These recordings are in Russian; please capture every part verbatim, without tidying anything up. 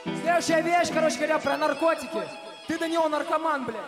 Следующая вещь, короче говоря, про наркотики. Ты до него наркоман, блядь.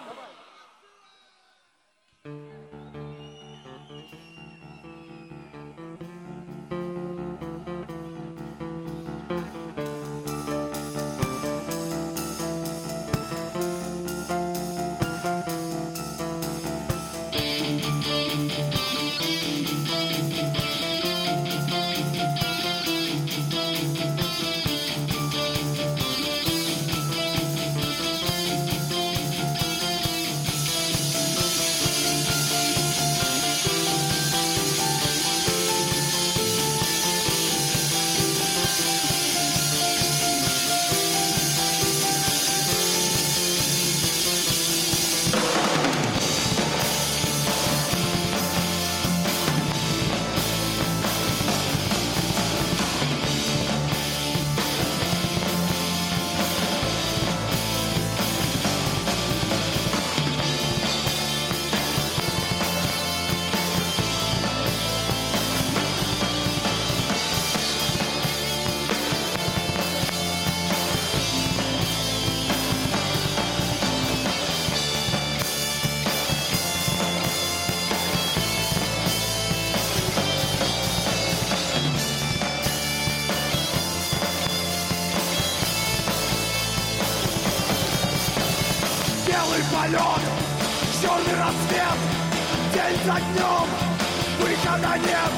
Полет, черный рассвет, день за днем, выхода нет.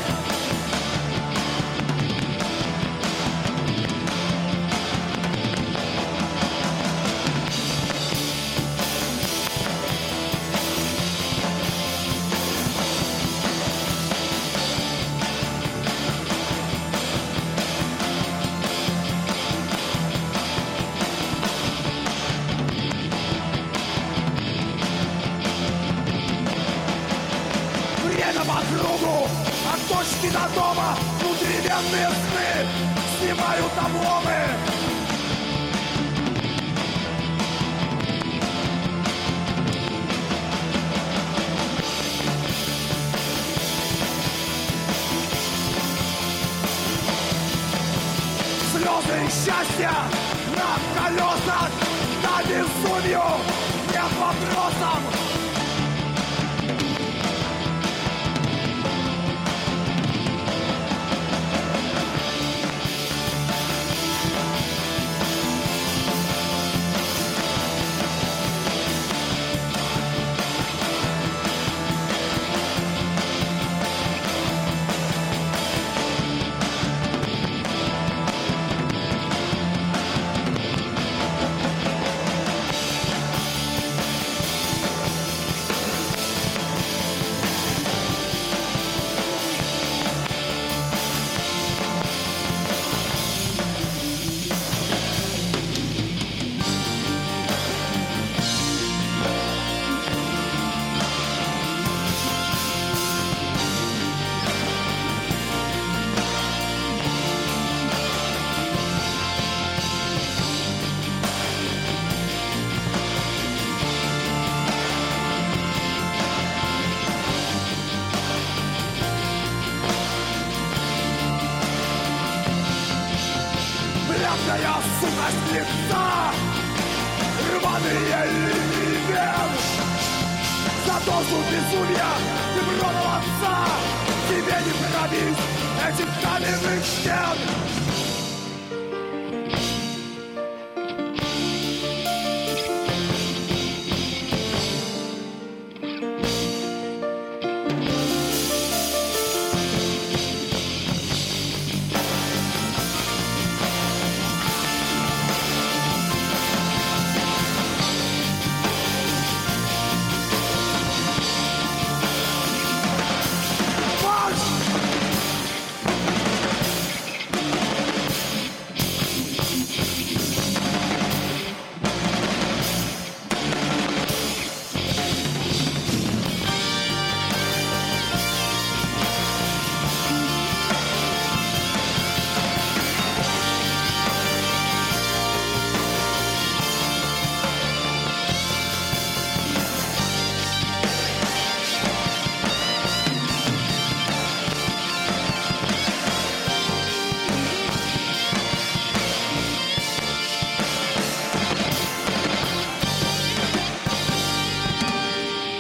По кругу, от точки до дома, внутривенные сны снимают обломы. Слезы счастья на колесах, на безумию нет вопросов. Бледная сухость лица, рваные линии вен. За дозу безумия невронного отца тебе не пробить этих каменных стен.